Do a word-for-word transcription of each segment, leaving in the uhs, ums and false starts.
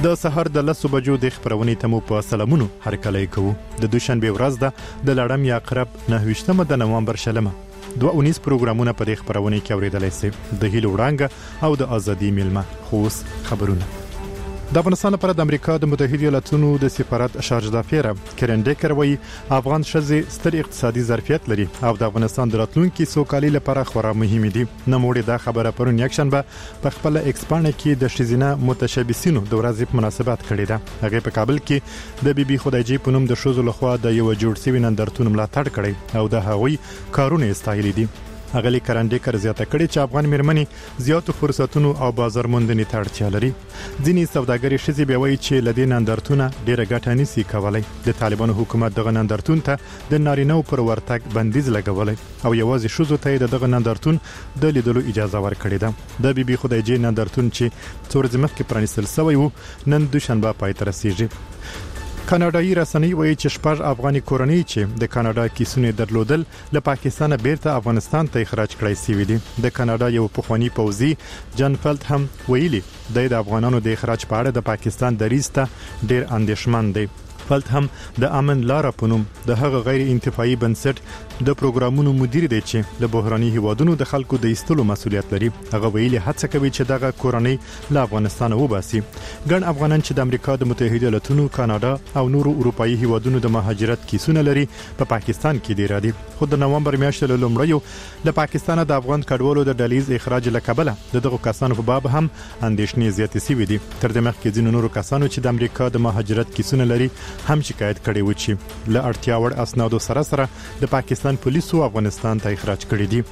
د سحر د لسو بجو د خبرونې تمو په سلامونو هرکلی کوو. د دوشنبه ورځ ده د لړم یا عقرب نهه د نوامبر شلمه دوه اونیس پروګرامونه په دې خبرونه کې اوریدلای شئ. د هیلو وړانګه او د ازادي میلمه خوس خبرونه. د افغانستان لپاره د امریکا د متحده ایالاتونو د سفارت شارج دافیر کرن ډیکر وایي افغان ښځې ستر اقتصادي ظرفیت لري او د افغانستان د راتلونکي سوکالي لپاره خورا مهم دي. نوموړي دا خبره پرون یکشنبه په خپل ایکس باندې کې د ښځینه متشبثینو د ورځې په مناسبت کړې ده. هغه په کابل کې د بي بي خدایجي په نوم د ښځو لخوا د یو جوړ شوی نندرتون ملاتړ کړی او د هغوی کارونه استایلي دي. اغلی کرانډیکر زیاته کړي چې افغان مېرمنې زیاتو فرصتونو او بازار موندنې ته اړتیا لري. ځینې سوداګري ښځې بیا وایي چې لدې نندرتونه ډیره ګټه نشي کولای. د طالبانو حکومت دغه نندرتون ته د نارینه‌و پر ورتګ بندیز لګولای او یوازې ښځو ته دغه نندرتون د لیدلو اجازه ورکړې ده. د بي بي خدایجي نندرتون چې څو ورځې مخکې پرانیستل شوی و نن دوشنبه پای ته رسیږي. کاناډایي رسنۍ وایي چې شپږ افغاني کورنۍ چې د کاناډا کیسونه درلودل له پاکستان بیرته افغانستان ته اخراج کړای شوی دي. د کاناډا یو پخوانی پوځي جان فلت هم ویلي د افغانانو د اخراج په اړه د پاکستان دریسته ډیر اندېښمن دی. فلت هم د امن لاره پونم د هغه غیر انتفاعي بنسټ د پروګرامونو مدیر دی چې له بحراني هیوادونو د خلکو د ایستلو مسولیت لري. هغه ویلي هڅه کوي چې دغه کورنۍ له افغانستان وباسي. ګڼ افغانان چې د امریکا د متحده ایالاتونو، کاناډا او نورو اروپאי هیوادونو د مهاجرت کیسونه لري په پا پاکستان کې دی را دي. خو د نوامبر میاشتې له لومړیو له پاکستان د افغان کډوالو د ډلیز اخراج لکبله دغه کسانو په باب هم اندېښنې زیاتې شوې دي. تر دې مخکې ځینو نورو کسانو چې د امریکا د مهاجرت کیسونه لري هم شکایت کړي و چې له اړتیا وړ اسنادو سره سره د پاکستان پولیسو افغانستان ته اخراج کړي دي.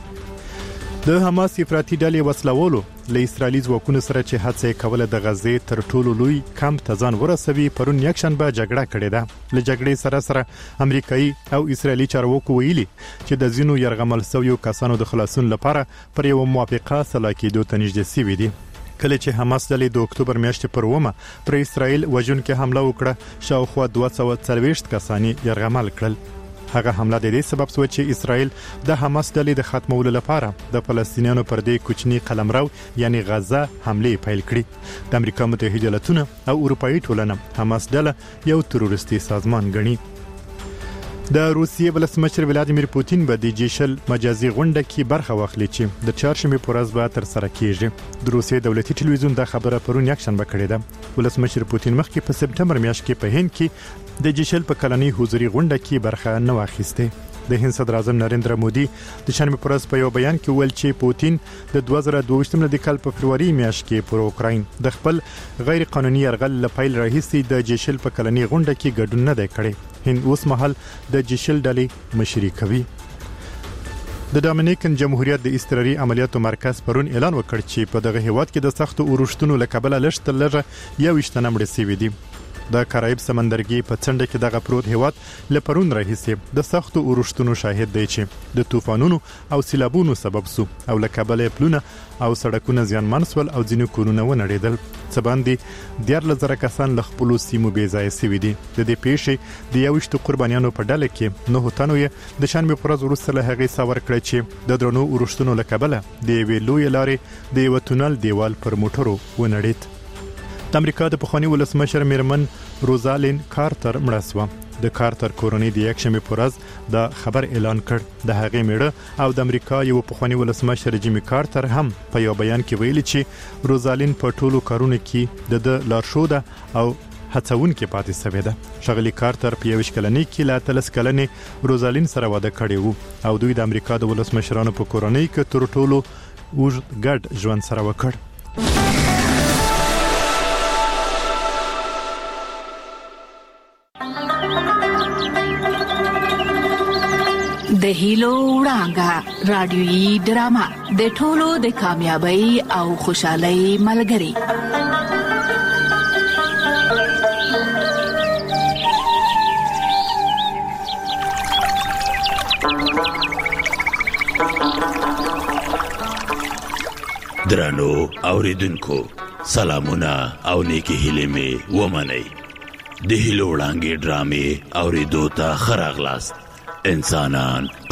د حماس افراطي ډلې وسلوالو له اسرایلی ځواکونو سره چې هڅه کوله د غزې تر ټولو لوی کمپ ته ځان ورسوي پرون یکشنبه جګړه کړې ده. له جګړې سره سره امریکایي او اسرایلی چارواکو ویلي چې د زینو يرغمل شویو کسانو د خلاصون لپاره پر یو موافقه سلا کېدو ته نږدې شوي دي. کله چې حماس ډلې د اکتوبر میاشتې پر ومه پر اسرائیل وژونکې حمله وکړه شاوخوا دوه سوه څلوېښت کسان يرغمل کړل. هغه حمله د دې سبب شو چې اسرائیل د حماس ډلې د ختمولو لپاره د فلسطینیانو پر دې کوچني قلمرو یعنی غزه حمله پیل کړي. د امریکا متحده ایالاتونو او اروپאי ټولنه حماس ډله یو تروریستي سازمان ګڼي. د روسیې ولسمشر ولادیمیر پوتین به د جی شل مجازي غونډه کې برخه واخلي چې د چهارشنبه پر ورځ به تر سره کیږي. د روسیې دولتي ټلویزیون دا خبره پرون یکشنبه کړې ده. ولسمشر پوتین مخکې په سپټمبر میاشت کې په هند کې د جی شل په کلنۍ حضوري غونډه کې برخه نه واخیسته. د هند صدر اعظم نریندرا مودي د شنبه پر ورځ په یو بیان کې ویل چې پوتین د دوه زره دوه ویشت د کال په فروری میاشت کې پر اوکراین د خپل غیر قانوني يرغل لپاره راهیسي د جی شل په کلنۍ غونډه کې ګډون نه دی کړی. هند اوس مهال د جی شل ډلې مشري کوي. د ډومینیکن جمهوریت د استراري عملیاتو مرکز پرون اعلان وکړ چې په دغه هیواد کې د سختو اورښتونو لکبله لږ تر لږه یو ویشت نمړې سوي دي. د کارایب سمندرګي په څنډه کې دغه پروت هیواد لپرون راهیسي د سختو اورښتونو شاهد دی چې د طوفانونو او سیلابونو سبب سو او لکبله پلونه او سړکونه زیانمن سول او ځینو کورونه ونړېدل. څه باندې دیارلس زره کسان له خپلو سیمو بې ځایه شوي دي. د دې پیښې د یوویشتو قربانیانو په ډله کې نهه تنو یې د شنبې په ورځ وروسته له هغې ساه ورکړه چې د درنو اورښتونو له کبله د یوې لویې لارې د یوه تونل دیوال پر موټرو ونړېد. د امریکا د پخواني ولسمشر میرمن روزالین کارتر مړه شوه. د کارتر کورنۍ د یکشنبه په ورځ دا خبر اعلان کړ. د هغې میړه او د امریکا یو پخواني ولسمشر جیمی کارتر هم په یو بیان کې ویلي چې روزالین په ټولو کارونو کې د لارښوده او هڅون کې پاتې شوې ده. ښاغلي کارتر په یویشت کلنۍ کې له اتلس کلنې روزالین سره واده کړی وو او دوی د امریکا د ولسمشرانو په کورنۍ کې تر ټولو اوږد ګډ ژوند سره وکړ. د هیلو وړانګه رادیويي ډرامه د ټولو د کامیابی او خوشحالۍ ملګری. درنو اوریدونکو سلامونه او نیکی هیلې مې ومنئ. د هیلو وړانګې ډرامې اوریدو ته ښه راغلاست. انسانان